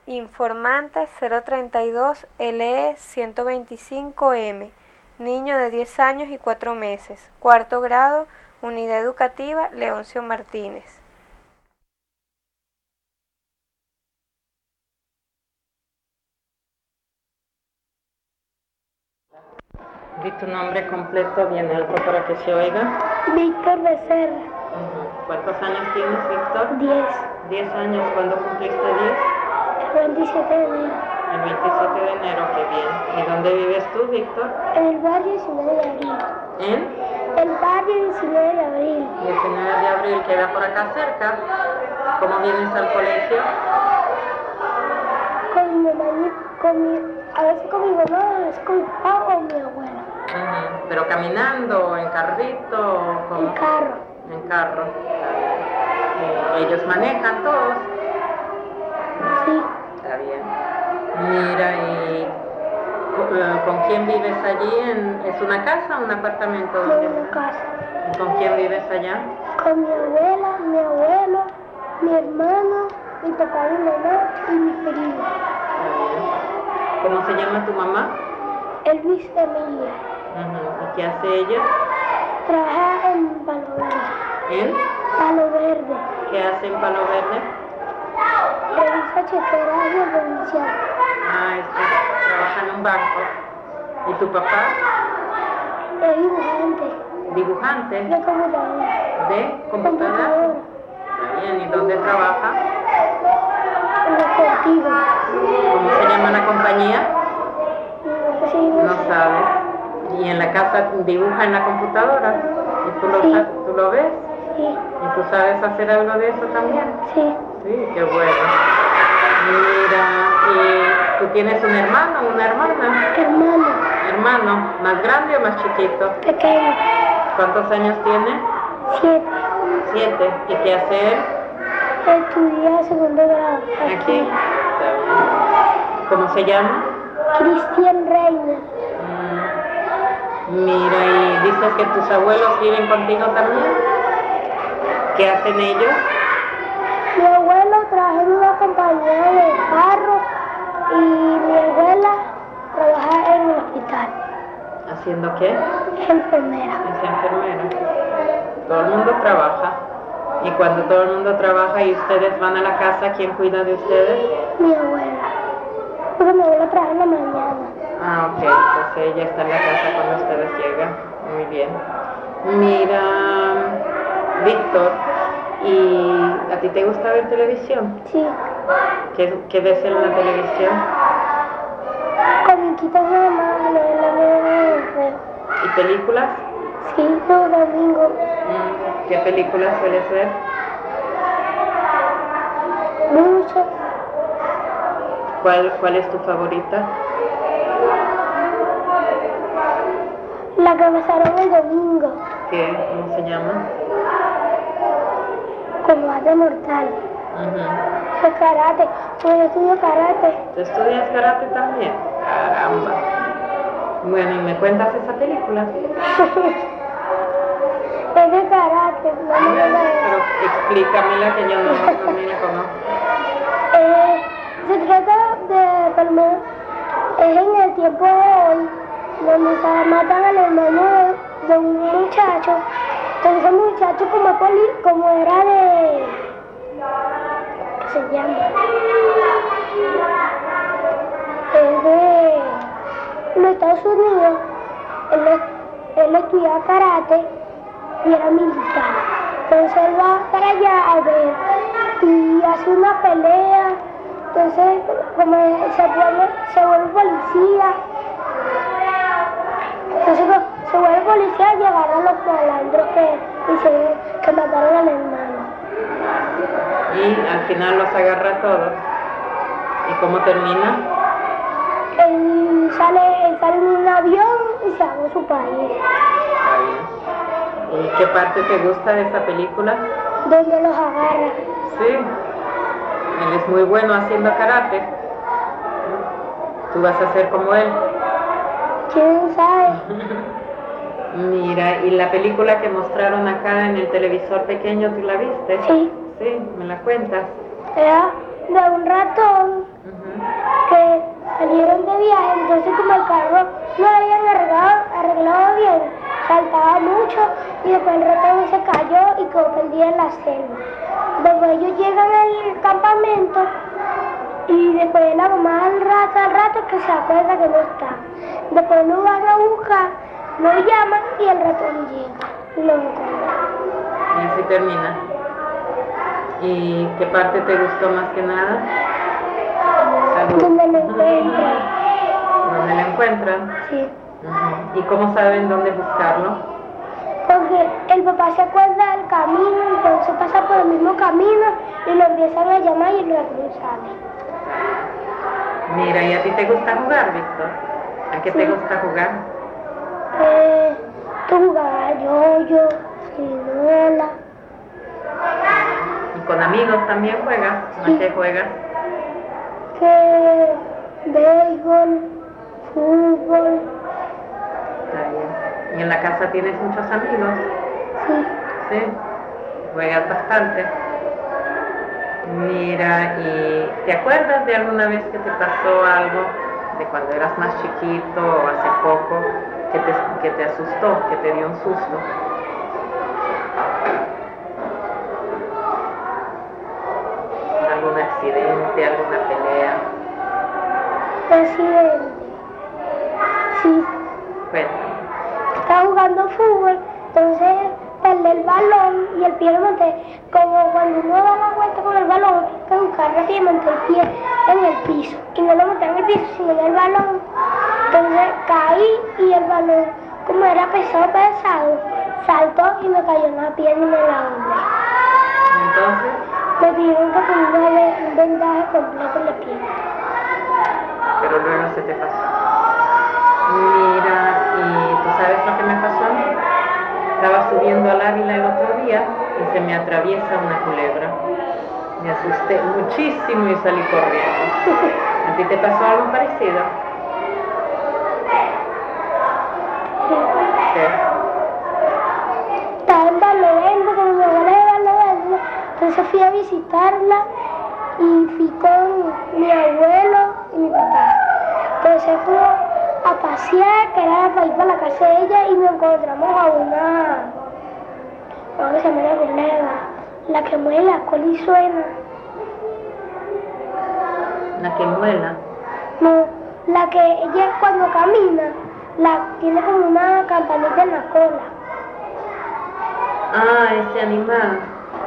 Informante 032 LE 125M, niño de 10 años y 4 meses, cuarto grado, Unidad Educativa Leoncio Martínez. Di tu nombre completo bien alto para que se oiga. Víctor Becerra. ¿Cuántos años tienes, Víctor? 10. 10 años. ¿Cuándo cumpliste 10? El 27 de enero. El 27 de enero, qué bien. ¿Y dónde vives tú, Víctor? En el barrio 19 de abril. ¿En? El barrio 19 de abril. 19 de abril, queda por acá cerca. ¿Cómo vienes al colegio? Con mi mamá, a veces con mi mamá, a veces con mi papá o mi abuela. ¿Pero caminando, en carrito? ¿Cómo? En carro. En carro. ¿Ellos manejan todos? Sí. Está bien. Mira, ¿y con quién vives allí? ¿Es una casa o un apartamento? En una casa. ¿Y con quién vives allá? Con mi abuela, mi abuelo, mi hermano, mi papá, mi mamá y mi primo. Está bien. ¿Cómo se llama tu mamá? Elvis Emilia. ¿Y qué hace ella? Trabaja en Palo Verde. ¿En? Palo Verde. ¿Qué hace en Palo Verde? Revisa chequeraje provincial. Trabaja en un banco. ¿Y tu papá? Es dibujante. ¿Dibujante? De computadora. ¿De computadora? Está bien. ¿Y dónde trabaja? En deportivo. ¿Cómo se llama la compañía? Sí, No sabes. ¿Y en la casa dibuja en la computadora? ¿Y tú lo ves? Sí. ¿Y tú sabes hacer algo de eso también? Sí. Sí, qué bueno. Mira, ¿y tú tienes un hermano o una hermana? Hermano. ¿Hermano? ¿Más grande o más chiquito? Pequeño. ¿Cuántos años tiene? 7. 7. ¿Y qué hace él? Estudia segundo grado. Aquí. Está bien. ¿Cómo se llama? Cristian Reina. Mira, y dices que tus abuelos viven contigo también. ¿Qué hacen ellos? Mi abuelo trabaja en una compañía de carro y mi abuela trabaja en el hospital. ¿Haciendo qué? Es enfermera. Es enfermera. Todo el mundo trabaja. Y cuando todo el mundo trabaja y ustedes van a la casa, ¿quién cuida de ustedes? Mi abuela. Porque mi abuela trabaja en la mañana. Ok, entonces ella está en la casa cuando ustedes llegan. Muy bien. Mira, Víctor, ¿y a ti te gusta ver televisión? Sí. ¿Qué ves en la televisión? Comiquitas nada más, no. ¿Y películas? Sí, los domingos. ¿Qué películas sueles ver? Mucho. ¿Cuál es tu favorita? La que pasaron el domingo. ¿Cómo se llama? Combate mortal. De karate. Pues yo estudio karate. ¿Tú estudias karate también? Caramba. Bueno, ¿y me cuentas esa película? Es de karate. Pero explícamela que yo no la conozco. Se trata de, por lo menos, es en el tiempo de hoy, donde se matan al hermano de un muchacho. Entonces ese muchacho como era de... ¿Qué se llama? Es de los Estados Unidos. Él estudiaba karate y era militar. Entonces él va para allá a ver y hace una pelea. Entonces, como se vuelve policía. Entonces, se vuelve policía y llegaron los malandros que mataron al hermano. Y al final los agarra a todos. ¿Y cómo termina? Él sale en un avión y se va a su país. Está bien. ¿Y qué parte te gusta de esa película? Donde los agarra. Sí. Él es muy bueno haciendo karate. ¿Tú vas a ser como él? ¿Quién sabe? Mira, ¿y la película que mostraron acá en el televisor pequeño, tú la viste? Sí. Sí, ¿me la cuentas? de un ratón que salieron de viaje, entonces como el carro no lo habían arreglado bien, saltaba mucho y después el ratón se cayó y quedó perdido en la selva. Después ellos llegan al campamento y después la mamá al rato que se acuerda que no está. Después lo van a buscar, lo llaman y el ratón llega y lo encuentra. Y así termina. ¿Y qué parte te gustó más que nada? Salud. Donde lo encuentran. ¿Dónde lo encuentran? Sí. ¿Y cómo saben dónde buscarlo? Porque el papá se acuerda del camino, entonces pasa por el mismo camino y lo empiezan a llamar y el ratón sale. Mira, ¿y a ti te gusta jugar, Víctor? ¿A qué te gusta jugar? Tú jugabas yo, ciruela. ¿Y con amigos también juegas? Sí. ¿A qué juegas? Béisbol, fútbol. Está bien. ¿Y en la casa tienes muchos amigos? Sí. Sí. ¿Juegas bastante? Mira, ¿y te acuerdas de alguna vez que te pasó algo de cuando eras más chiquito o hace poco que te asustó, que te dio un susto? ¿Algún accidente, alguna pelea? Accidente. Sí. Cuéntame. Estaba jugando fútbol, entonces perdí el balón y el pie lo monté. Como cuando uno da la vuelta con el balón, que buscar rápidamente el pie en el piso. Y no lo monté en el piso, sino en el balón. Entonces caí y el balón, como era pesado, saltó y me cayó en la pierna y me la doblé. Entonces, Me pidieron que ponga un vendaje completo en la pierna. pero luego se te pasó. Mira, ¿y tú sabes lo que me pasó a mí? Estaba subiendo al Ávila el otro día y se me atraviesa una culebra. Me asusté muchísimo y salí corriendo. ¿A ti te pasó algo parecido? ¿Qué? Estaba en Barlovento, como mi abuela es de Barlovento, entonces fui a visitarla y fui con mi abuelo y mi papá. Entonces fuimos a pasear, que era para ir para la casa de ella, y nos encontramos a ¿cómo se llama la culebra? La que mueve la cola y suena. ¿La que muela? No, la que ella cuando camina, tiene como una campanita en la cola. Ah, ese animal.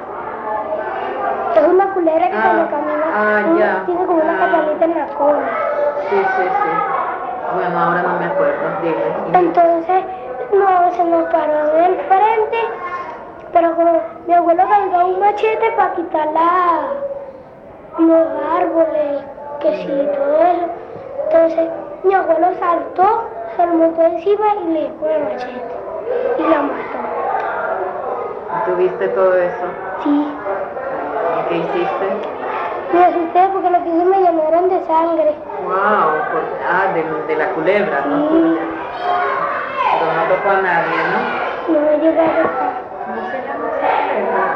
Es una culebra que cuando camina ya. tiene como una campanita en la cola. Sí. Bueno, ahora no me acuerdo, dime. Entonces, se nos paró en el frente, pero como mi abuelo cargó un machete para quitar los árboles, que sí, todo eso. Entonces, mi abuelo saltó, se lo montó encima y le dio con el machete. Y la mató. ¿Tú viste todo eso? Sí. ¿Y qué hiciste? Me asusté porque los pies me llenaron de sangre. Wow, de la culebra, Sí. ¿no? Pero no tocó a nadie, ¿no? No me llegó a tocar. ¿Cómo se llama esa culebra?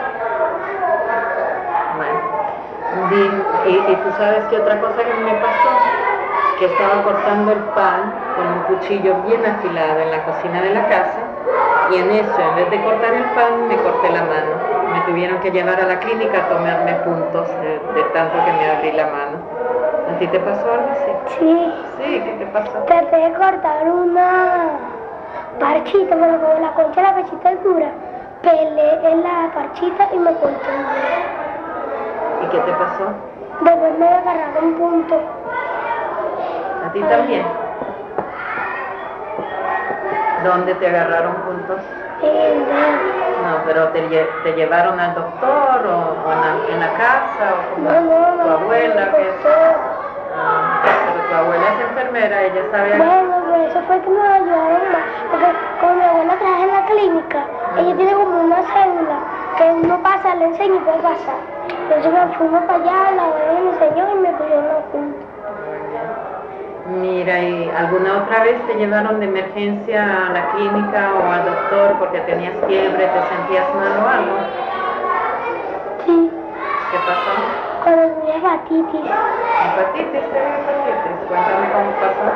Bueno, y tú sabes que otra cosa que me pasó, que estaba cortando el pan con un cuchillo bien afilado en la cocina de la casa, y en eso, en vez de cortar el pan, me corté la mano. Me tuvieron que llevar a la clínica a tomarme puntos de tanto que me abrí la mano. ¿A ti te pasó algo así? Sí. Sí, ¿qué te pasó? Traté de cortar una parchita, pero como la concha de la parchita es dura, pelé en la parchita y me corté un dedo. ¿Y qué te pasó? Después me agarraron un punto. ¿A ti también? ¿Dónde te agarraron puntos? En el dedo. No, pero ¿te llevaron al doctor o en la casa o con No, tu abuela? ¿Qué? Pero tu abuela es enfermera, ella sabe algo. Bueno, pues eso fue que me ayudaron más, porque como mi abuela trabaja en la clínica, ella tiene como una cédula que uno pasa, le enseña y puede pasar. Entonces me fuimos para allá, la abuela me enseñó y me pusieron los puntos. Mira, ¿y alguna otra vez te llevaron de emergencia a la clínica o al doctor porque tenías fiebre, te sentías mal o algo? Sí. ¿Qué pasó? Cuando tuve hepatitis. ¿Hepatitis? ¿Te dio hepatitis? Cuéntame cómo pasó.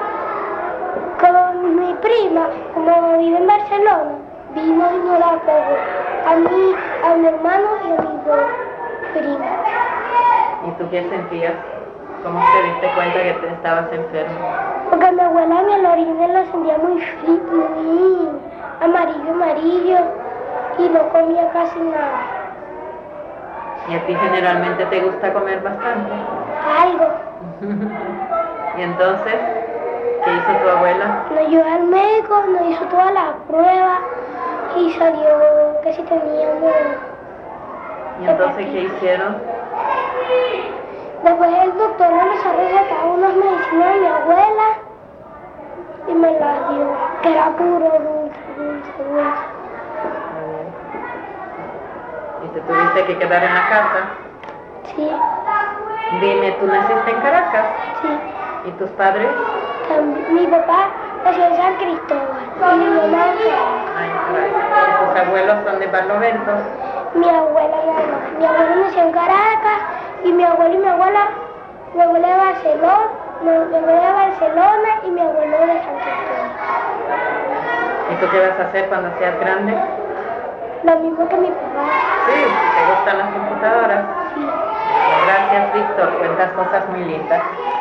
Con mi prima, como vive en Barcelona, vino y no la pegó. A mí, a mi hermano y a mis dos primas. ¿Y tú qué sentías? ¿Cómo te diste cuenta que te estabas enfermo? Porque mi abuela en el origen lo sentía muy frío, muy amarillo, y no comía casi nada. ¿Y a ti generalmente te gusta comer bastante? Algo. ¿Y entonces qué hizo tu abuela? Nos llevó al médico, nos hizo todas las pruebas y salió que si teníamos. ¿Y entonces qué hicieron? Después el doctor nos ha recetado unas medicinas a mi abuela y me las dio, que era puro dulce. ¿Y te tuviste que quedar en la casa? Sí, Dime, ¿tú naciste en Caracas? sí. ¿Y tus padres? Mi papá nació en San Cristóbal y mi mamá en Caracas. Ay, caray. ¿Y tus abuelos son de Barlovento? Mi abuela nada más. Mi abuela nació en Caracas y mi abuelo y mi abuela de Barcelona, mi abuela de Barcelona y mi abuelo de San Cristóbal. ¿Y tú qué vas a hacer cuando seas grande? Lo mismo que mi papá. Sí, ¿te gustan las computadoras? Sí. Gracias, Víctor, cuentas cosas muy lindas.